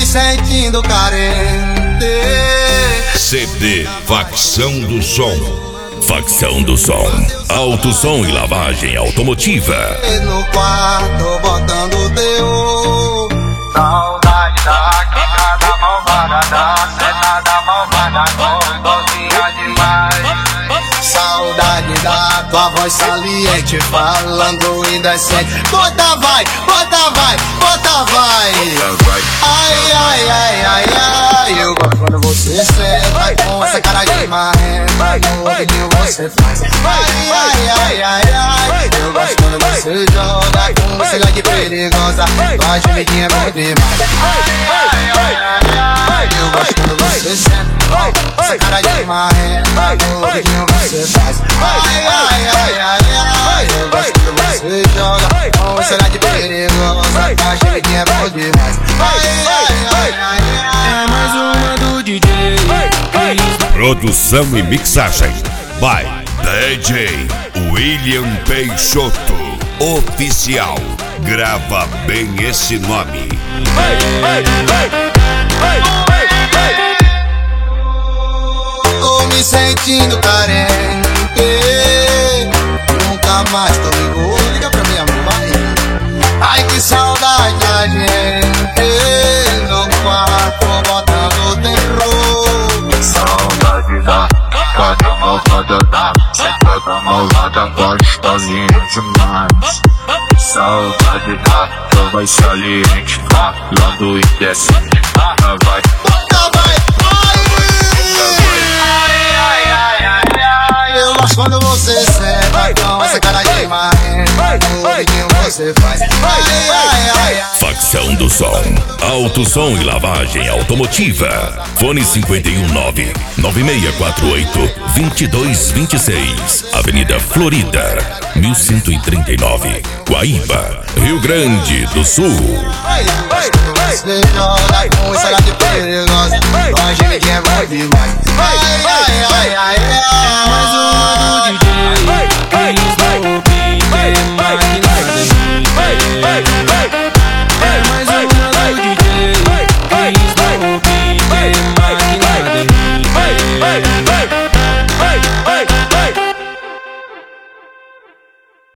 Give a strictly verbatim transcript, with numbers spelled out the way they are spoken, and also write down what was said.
sentindo carente. C D Facção do Som. Facção do Som. Alto som e lavagem automotiva. No quarto botando teu. Saudade da quicada malvada, da sentada malvada, gostosinha demais. Saudade da tua voz saliente, falando indecente. Bota vai, bota vai, bota vai. Ai, ai, ai, ai, ai. Eu gosto quando você senta com essa cara de marrenta. O que você faz? Ai, ai, ai, ai, ai. Eu gosto quando você joga com esse lag perigosa. Tua gemidinha é bom demais. Ai, ai, ai, ai. Eu gosto quando você senta com essa cara de marrenta. O que você faz? Ai, ai, ai, ai, ai. Eu gosto quando você joga com esse lag perigosa. Tua gemidinha é bom demais. Ai, ai, ai, ai, ai. É mais uma do D J. Produção e mixagem by D J William Peixoto Oficial. Grava bem esse nome. Tô me sentindo carente. Nunca mais tô ligou. Liga pra minha mãe. Ai, que saudade da gente. No quarto botando terror. Saudade da quicada malvada, da sentada malvada, gostosinha demais. Saudade da tua voz saliente, falando indecente. Vai, Bota vai, vai. Eu gosto quando você senta com essa cara de marrenta. O que você faz? Ai, ai, ai, ai. Facção do Som. Alto som e lavagem automotiva. Fone cinco um nove, nove seis quatro oito, dois dois dois seis. Avenida Florida, mil cento e trinta e nove, Guaíba, Rio Grande do Sul. Ai, eu gosto quando você joga com essa cara de perigosa. Tua gemidinha é bom demais. Ai, ai, ai, ai, ai. Mais uma do D J. Quem estou ouvindo é máquina da gente.